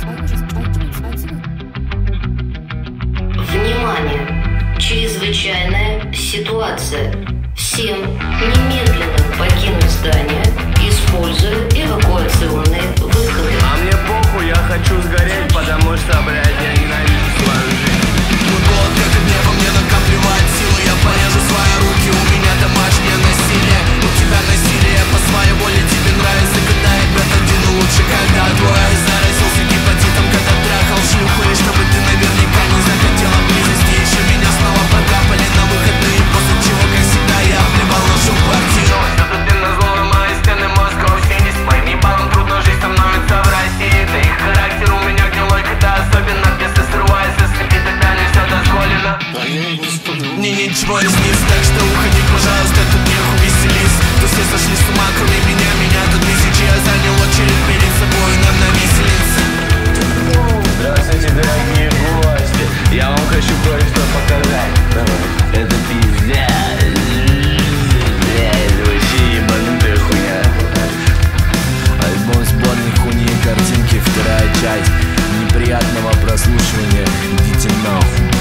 Внимание! Чрезвычайная ситуация. Всем немедленно покинуть здание, используя эвакуационные выходы. А мне похуй, я хочу сгореть, потому что, блядь, я ненавижу свою жизнь. Мой голод как и небо, мне накапливает силы. Я порежу свои руки, у меня домашнее насилие. У тебя насилие по своей воле, тебе нравится, когда ребят один и лучше, когда двое. Заразился гепатитом, когда трахал шлюху, и чтобы ты наверняка не захотела близости. Еще меня снова покапали на выходные, после чего, как всегда, я плевал нашу квартиру. Что-то ты назло, мои стены Москвы, не с моим ебалом трудно жить, становится в России. Да их характер у меня гнилой, когда особенно пьеса срывается с цепи, тогда не все дозволено. Мне ничего не снится, так что уходи, пожалуйста, тут нехуй веселись. Тут все сошли с ума, кроме меня, меня тут тысячи. Я занял очередь перед собой, нам на виселице. Здравствуйте, дорогие гости. Я вам хочу кое-что показать. Это пиздец. Это вообще ебанутая хуйня. Альбом сборник хуйни и картинки, вторая часть. Неприятного прослушивания, идите нахуй.